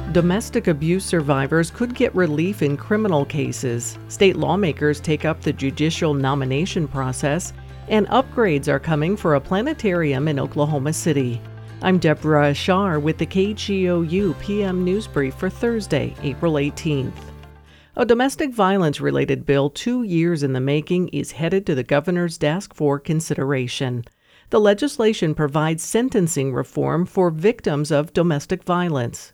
Domestic abuse survivors could get relief in criminal cases. State lawmakers take up the judicial nomination process, and upgrades are coming for a planetarium in Oklahoma City. I'm Deborah Ashar with the KGOU PM News Brief for Thursday, April 18th. A domestic violence-related bill 2 years in the making is headed to the governor's desk for consideration. The legislation provides sentencing reform for victims of domestic violence.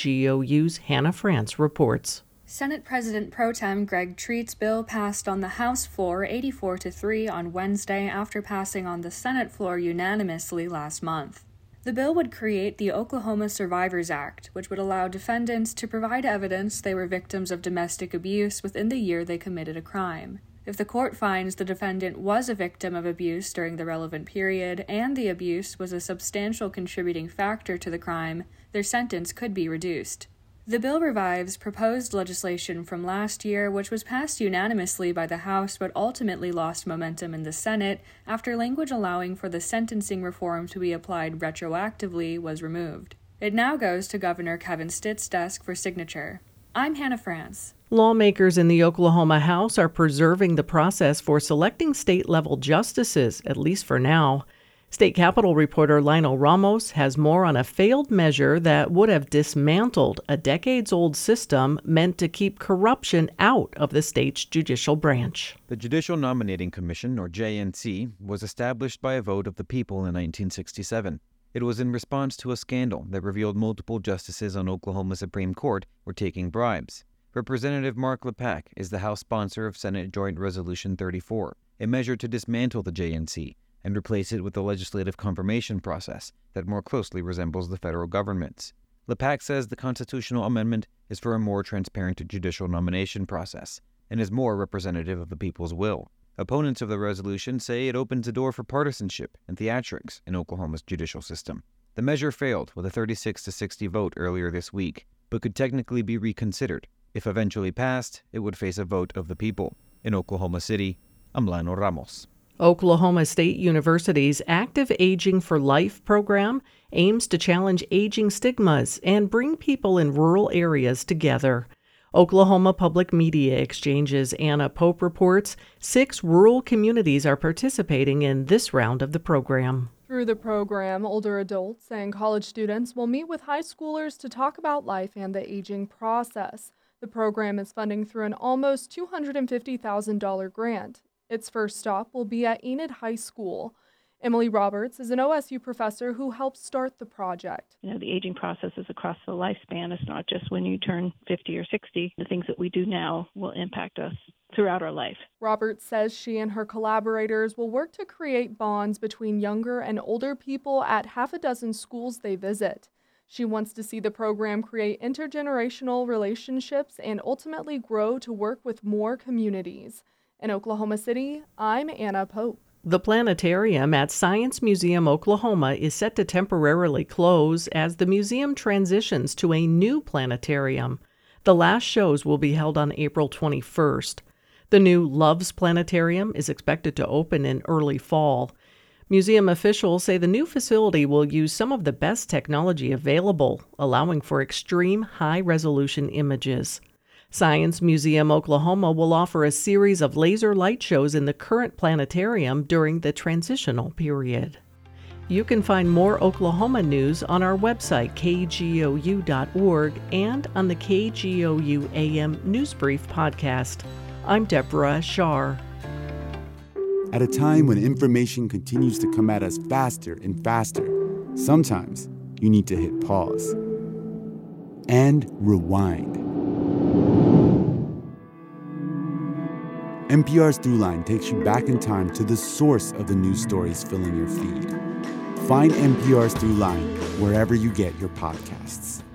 KGOU's Hannah France reports. Senate President Pro Tem Greg Treat's bill passed on the House floor 84-3 on Wednesday after passing on the Senate floor unanimously last month. The bill would create the Oklahoma Survivors Act, which would allow defendants to provide evidence they were victims of domestic abuse within the year they committed a crime. If the court finds the defendant was a victim of abuse during the relevant period and the abuse was a substantial contributing factor to the crime, their sentence could be reduced. The bill revives proposed legislation from last year, which was passed unanimously by the House but ultimately lost momentum in the Senate after language allowing for the sentencing reform to be applied retroactively was removed. It now goes to Governor Kevin Stitt's desk for signature. I'm Hannah France. Lawmakers in the Oklahoma House are preserving the process for selecting state-level justices, at least for now. State Capitol reporter Lionel Ramos has more on a failed measure that would have dismantled a decades-old system meant to keep corruption out of the state's judicial branch. The Judicial Nominating Commission, or JNC, was established by a vote of the people in 1967. It was in response to a scandal that revealed multiple justices on Oklahoma Supreme Court were taking bribes. Representative Mark LePack is the House sponsor of Senate Joint Resolution 34, a measure to dismantle the JNC and replace it with a legislative confirmation process that more closely resembles the federal government's. LePack says the constitutional amendment is for a more transparent judicial nomination process and is more representative of the people's will. Opponents of the resolution say it opens a door for partisanship and theatrics in Oklahoma's judicial system. The measure failed with a 36-60 vote earlier this week, but could technically be reconsidered. If eventually passed, it would face a vote of the people. In Oklahoma City, I'm Lionel Ramos. Oklahoma State University's Active Aging for Life program aims to challenge aging stigmas and bring people in rural areas together. Oklahoma Public Media Exchange's Anna Pope reports 6 rural communities are participating in this round of the program. Through the program, older adults and college students will meet with high schoolers to talk about life and the aging process. The program is funding through an almost $250,000 grant. Its first stop will be at Enid High School. Emily Roberts is an OSU professor who helped start the project. The aging process is across the lifespan. It's not just when you turn 50 or 60. The things that we do now will impact us throughout our life. Roberts says she and her collaborators will work to create bonds between younger and older people at half a dozen schools they visit. She wants to see the program create intergenerational relationships and ultimately grow to work with more communities. In Oklahoma City, I'm Anna Pope. The planetarium at Science Museum Oklahoma is set to temporarily close as the museum transitions to a new planetarium. The last shows will be held on April 21st. The new Loves Planetarium is expected to open in early fall. Museum officials say the new facility will use some of the best technology available, allowing for extreme high-resolution images. Science Museum Oklahoma will offer a series of laser light shows in the current planetarium during the transitional period. You can find more Oklahoma news on our website, kgou.org, and on the KGOU AM News Brief podcast. I'm Deborah Ashar. At a time when information continues to come at us faster and faster, sometimes you need to hit pause and rewind. NPR's Throughline takes you back in time to the source of the news stories filling your feed. Find NPR's Throughline wherever you get your podcasts.